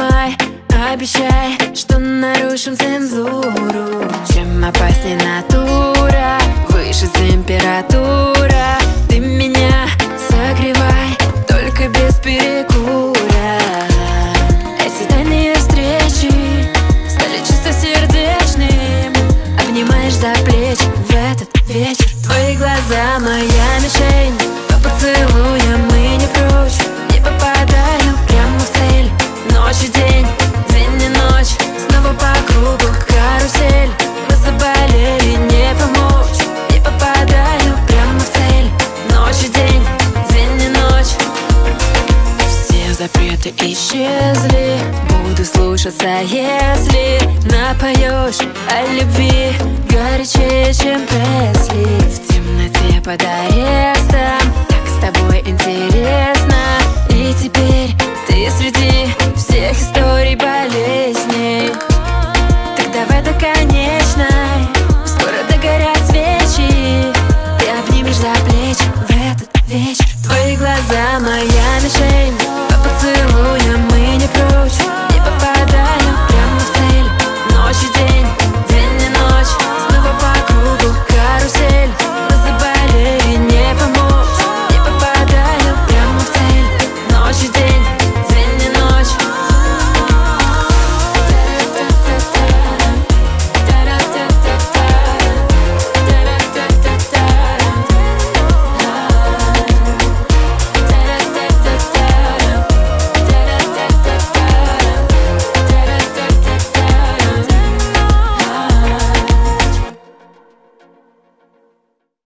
обнимай, обещай, что нарушим цензуру. Чем опаснее натура, выше температура. Ты меня согревай, только без перекура. Эти тайные встречи стали чистосердечными. Обнимаешь за плечи в этот вечер. Твои глаза моя мишень, по поцелуям мы не прочь. Не попадаю прямо в цель. Ночь и день, день и ночь, снова по кругу карусель. Мы заболели, не помочь. Не попадаю прямо в цель. Ночь и день, день и ночь. Все запреты исчезли, буду слушаться, если напоешь о любви горячее, чем Пресли. В темноте под арестом, так с тобой интересно. И теперь ты среди всех историй.